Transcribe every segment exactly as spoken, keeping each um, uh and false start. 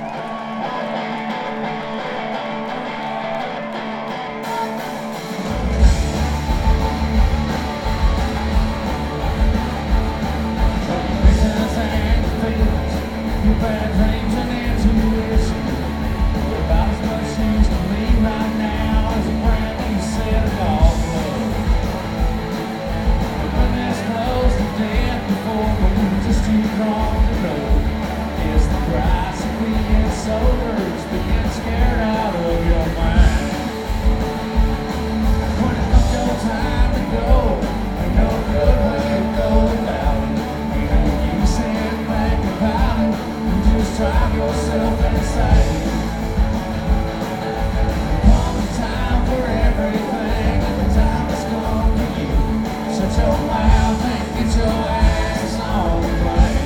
Bad dreams and intuition. We're about as much use to me right now as a brand new set of golf clubs. When that's close to death before, but we were just too drunk to know. Is the price of being sober is being scared out of your mind. When it comes your time to go, ain't no good way to go without it. You know you said think about it. Just drive yourself insane. Come the time for everything, and the time has come for you. Shut your mouth and get your ass on the plane.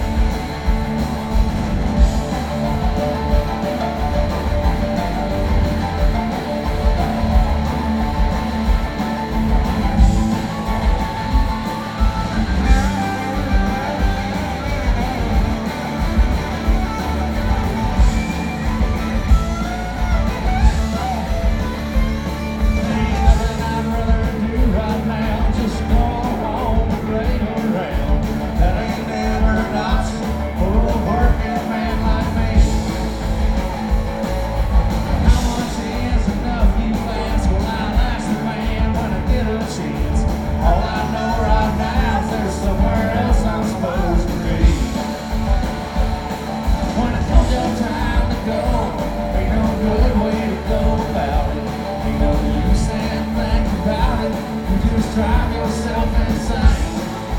Drive yourself insane.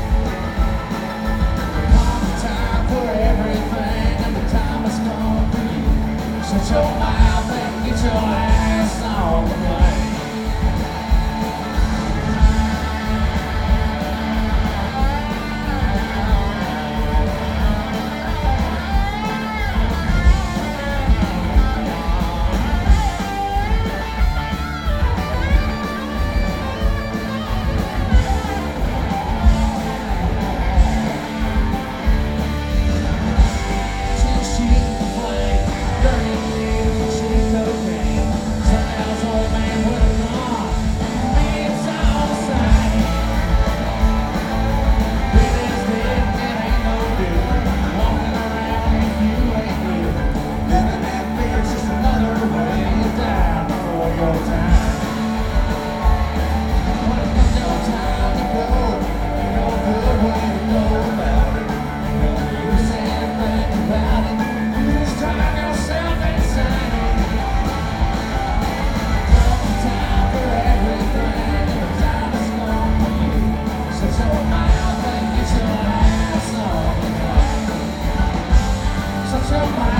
Come the time for everything, and the time has come for you. Shut your mouth and get your ass on the plane. Shut your mouth.